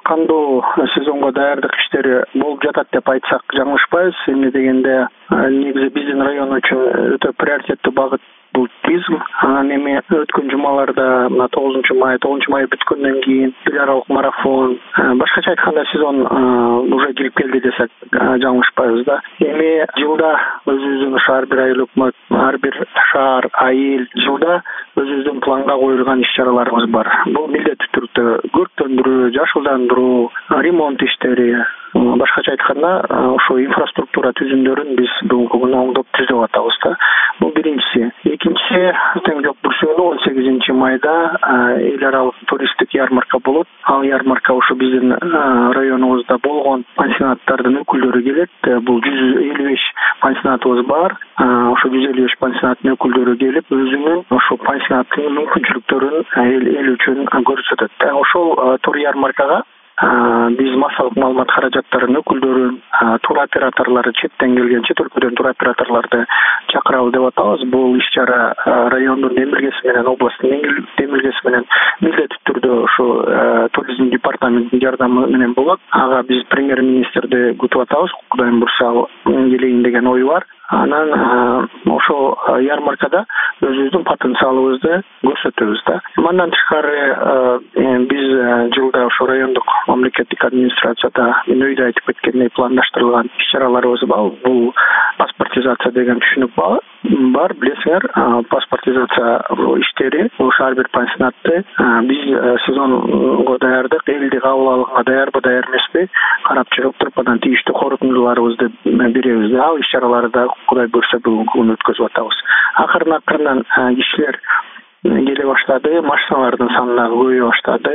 кандуу сезонго даярдык иштери болуп жатат деп айтсак жаңылышпайбыз. Эмне дегенде негизи биздин район үчүн өтө приоритеттүү багыт бул туризм. Анан эми өткөн жумаларда мына 9 май бүткөндөн кийин эл аралык марафон, башкача айтканда сезон уже кирип келди десек жаңылышпайбыз да. Эми жылда өзүбүздүн ошо ар бир айыл өкмөт, ар бир шаар, айыл жылда өзүбүздүн планга коюлган иш-чараларыбыз бар. Бул милдеттүү түрдө көрктөндүрүү, жашылдандыруу, ремонт иштери, башкача айтканда ошо инфраструктура түзүмдөрүн биз бүгүнкү күнү оңдоп түзөп атабыз да. Бул биринчиси. Экинчиси, тең жок бүрсөөнү 18 майда эл аралык туристтик ярмарка болот. Ал ярмарка ошо биздин районубузда болгон пансионаттардын өкүлдөрү келет. Бул 155 пансионатыбыз бар. Ошо 155 пансионаттын өкүлдөрү келип, өзүнүн ошо пансионаттын мүмкүнчүлүктөрүн эл үчүн көрсөтөт. Ошол тур ярмаркага биз массалык маалымат каражаттарынын өкүлдөрүн, тур операторлору, четтен келген, чет өлкөдөн тур операторлорду чакырабыз деп атабыз. Бул иш-чара райондун демилгеси менен, областтын демилгеси менен милдеттүү түрдө ошо туризм департаментинин жардамы менен болот. Ага биз премьер-министрди күтүп атабыз. Кудайым бурса келейин деген ой бар. Анан ошо ярмаркада өзүбүздүн потенциалыбызды көрсөтөбүз да. Мандан тышкары биз жылда ошо райондук мамлекеттик администрацияда мен өйдө айтып кеткендей пландаштырылган иш-чараларыбыз бар. Бул паспортизация деген түшүнүк бар, билесиңер. Паспортизация иштери ошо ар бир пансионатты биз сезонго даярдык, элди кабыл алганга даярбы, даяр эмеспи карап чыгып туруп, анан тийиштүү корутундуларыбызды беребиз да. Ал иш-чараларды Кудай буйрса бүгүнкү күнү өткөзүп атабыз. Акырын кишилер келе баштады, машиналардын саны дагы көбөйө баштады.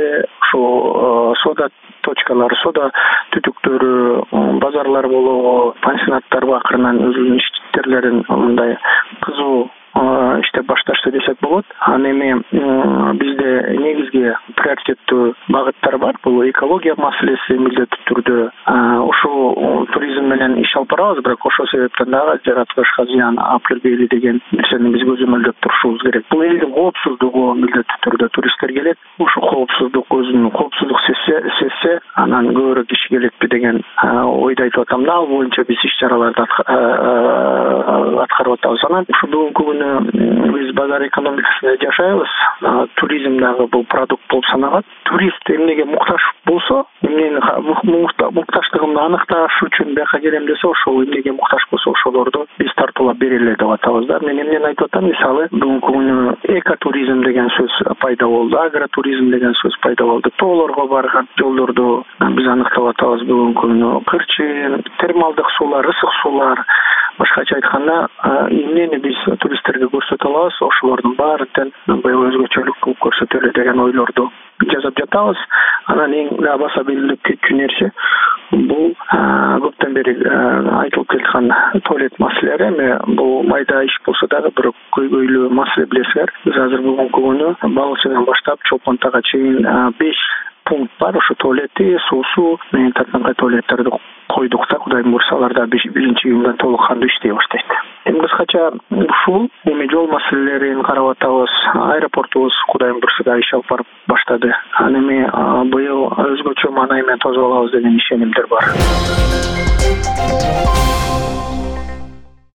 Ошо сода точкалары, сода түтүктөрү, базарлар болгон пансионаттарга акырынан өзүнүн иштерлерин мындай кызуу иштеп башташты десек болот. Анан эми бизде негизги приоритеттүү багыттар бар. Бул экология маселеси милдеттүү түрдө. Ошо туризм менен иш алып барабыз, бирок ошол себептен дагы жаратылышка зыян алып келбейли деген нерсени биз көзөмөлдөп турушубуз керек. Бул элдин коопсуздугу милдеттүү түрдө туристтер келет. Ошо коопсуздук, өзүнүн коопсуздук сезсе, анан көбүрөөк киши келетпи деген ойду айтып атам да. Ал боюнча биз иш-чараларды аткарып атабыз. Анан ушу бүгүнкү күнү биз базар экономикасында жашайбыз. Туризм дагы бул продукт болуп саналат. Турист эмнеге муктаж болсо, эмнени муктаждыгын аныкташ үчүн бияка келем десе, ошол эмнеге муктаж болсо ошолорду биз тартуулап берели деп атабыз да. Мен эмнени айтып атам? Мисалы, бүгүнкү күнү экотуризм деген сөз пайда болду, агротуризм деген сөз пайда болду. Тоолорго барган жолдорду биз аныктап атабыз бүгүнкү күнү. Кырчын, термалдык суулар, ысык суулар, башкача айтканда, эмнени биз туристтерге көрсөтө алабыз, ошолордун баарын быйыл өзгөчөлүк кылып көрсөтөлү деген ойлорду жасап жатабыз. Анан эң баса белгилеп кетчү нерсе бул көптөн бери айтылып келаткан туалет маселелери. Эми бул майда иш болсо дагы бирок көйгөйлүү маселе, билесиңер. Биз азыр бүгүнкү күнү балыкчыдан баштап Чолпонтага чейин 5 пункт бар. Ошо туалети, суусу менен татынкай туалеттерди койдук да. Кудайым буйрса алар да 1-июндан толук кандуу иштей баштайт. Эми кыскача ушул эми жол маселелерин карап атабыз. Аэропортубуз Кудайым буйрса да иш алып барып баштады. Анан эми быйыл өзгөчө маанай менен тосуп алабыз деген ишенимдер бар.